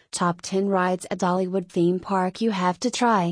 Top 10 rides at Dollywood Theme Park you have to try.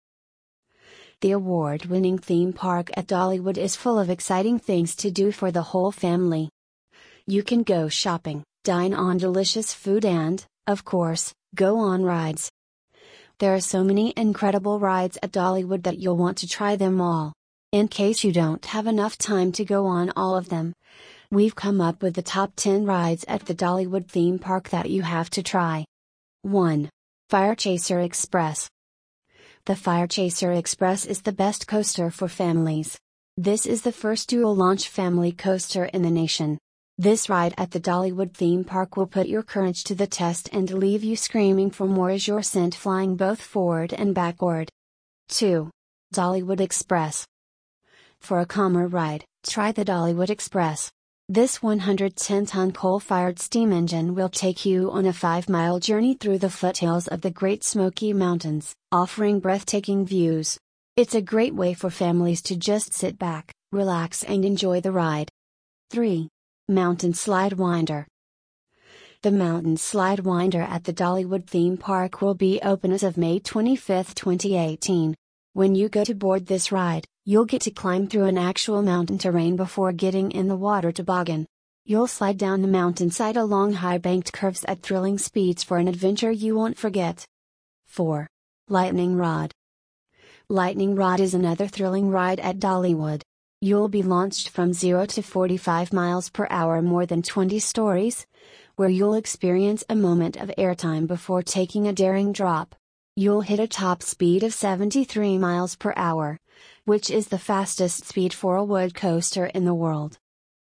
The award-winning theme park at Dollywood is full of exciting things to do for the whole family. You can go shopping, dine on delicious food and, of course, go on rides. There are so many incredible rides at Dollywood that you'll want to try them all. In case you don't have enough time to go on all of them, we've come up with the top 10 rides at the Dollywood theme park that you have to try. 1. Fire Chaser Express. The Fire Chaser Express is the best coaster for families. This is the first dual-launch family coaster in the nation. This ride at the Dollywood theme park will put your courage to the test and leave you screaming for more as you're sent flying both forward and backward. 2. Dollywood Express. For a calmer ride, try the Dollywood Express. This 110-ton coal-fired steam engine will take you on a 5-mile journey through the foothills of the Great Smoky Mountains, offering breathtaking views. It's a great way for families to just sit back, relax and enjoy the ride. 3. Mountain Slide Winder. The Mountain Slide Winder at the Dollywood theme park will be open as of May 25, 2018. When you go to board this ride, you'll get to climb through an actual mountain terrain before getting in the water toboggan. You'll slide down the mountainside along high-banked curves at thrilling speeds for an adventure you won't forget. 4. Lightning Rod. Lightning Rod is another thrilling ride at Dollywood. You'll be launched from 0 to 45 miles per hour, more than 20 stories, where you'll experience a moment of airtime before taking a daring drop. You'll hit a top speed of 73 miles per hour, which is the fastest speed for a wood coaster in the world.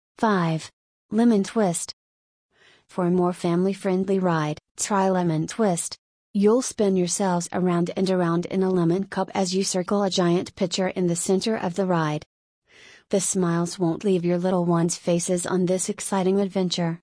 5. Lemon Twist. For a more family-friendly ride, try Lemon Twist. You'll spin yourselves around and around in a lemon cup as you circle a giant pitcher in the center of the ride. The smiles won't leave your little ones' faces on this exciting adventure.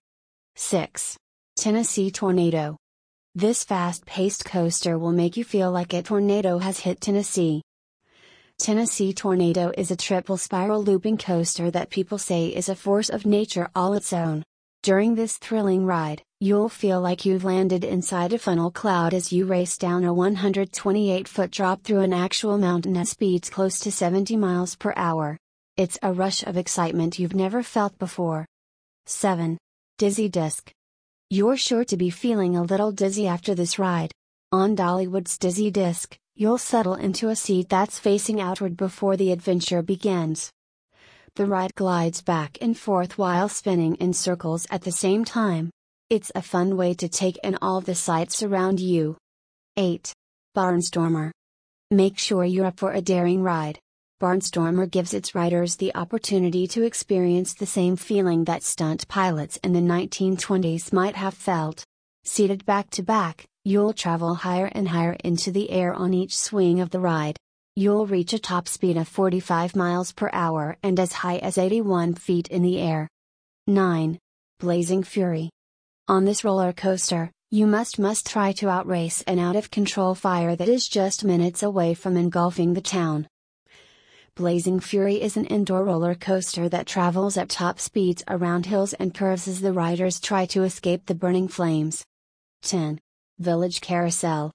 6. Tennessee Tornado. This fast-paced coaster will make you feel like a tornado has hit Tennessee. Tennessee Tornado is a triple spiral looping coaster that people say is a force of nature all its own. During this thrilling ride, you'll feel like you've landed inside a funnel cloud as you race down a 128-foot drop through an actual mountain at speeds close to 70 miles per hour. It's a rush of excitement you've never felt before. 7. Dizzy Disc. You're sure to be feeling a little dizzy after this ride. On Dollywood's Dizzy Disc, you'll settle into a seat that's facing outward before the adventure begins. The ride glides back and forth while spinning in circles at the same time. It's a fun way to take in all the sights around you. 8. Barnstormer. Make sure you're up for a daring ride. Barnstormer gives its riders the opportunity to experience the same feeling that stunt pilots in the 1920s might have felt. Seated back to back, you'll travel higher and higher into the air on each swing of the ride. You'll reach a top speed of 45 miles per hour and as high as 81 feet in the air. 9. Blazing Fury. On this roller coaster, you must try to outrace an out-of-control fire that is just minutes away from engulfing the town. Blazing Fury is an indoor roller coaster that travels at top speeds around hills and curves as the riders try to escape the burning flames. 10. Village Carousel.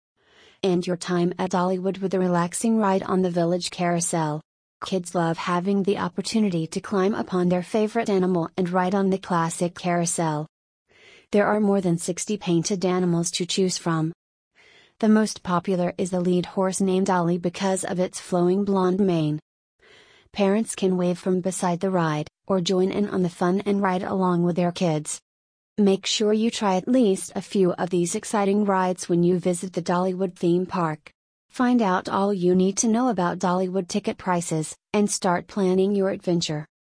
End your time at Dollywood with a relaxing ride on the Village Carousel. Kids love having the opportunity to climb upon their favorite animal and ride on the classic carousel. There are more than 60 painted animals to choose from. The most popular is the lead horse named Ollie because of its flowing blonde mane. Parents can wave from beside the ride, or join in on the fun and ride along with their kids. Make sure you try at least a few of these exciting rides when you visit the Dollywood theme park. Find out all you need to know about Dollywood ticket prices, and start planning your adventure.